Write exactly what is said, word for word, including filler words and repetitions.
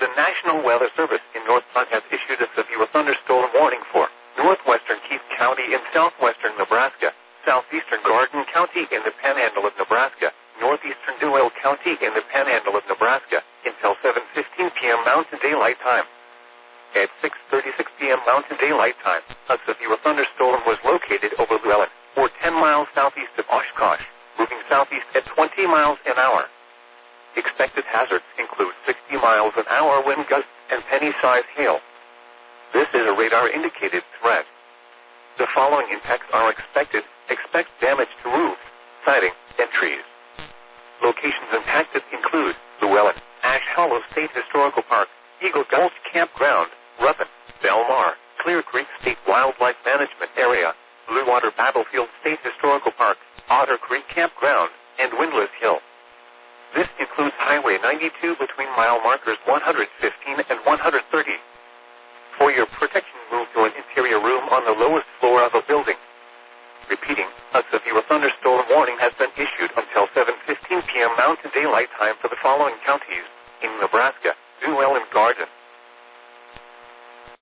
The National Weather Service in North Platte has issued a severe thunderstorm warning for northwestern Keith County in southwestern Nebraska, southeastern Garden County in the panhandle of Nebraska, northeastern Duell County in the panhandle of Nebraska, until seven fifteen p.m. Mountain Daylight Time. At six thirty-six p.m. Mountain Daylight Time, a severe thunderstorm was located over Llewellyn, or ten miles southeast of Oshkosh, moving southeast at twenty miles an hour. Expected hazards include sixty miles an hour wind gusts and penny-sized hail. This is a radar-indicated threat. The following impacts are expected. Expect damage to roofs, siding, and trees. Locations impacted include Llewellyn, Ash Hollow State Historical Park, Eagle Gulch Campground, Ruffin, Belmar, Clear Creek State Wildlife Management Area, Blue Water Battlefield State Historical Park, Otter Creek Campground, and Windless Hill. This includes Highway ninety-two between mile markers one hundred fifteen and one hundred thirty. For your protection, move to an interior room on the lowest floor of a building. Repeating, a severe thunderstorm warning has been issued until seven fifteen p.m. Mountain Daylight Time for the following counties in Nebraska: Duell and Garden,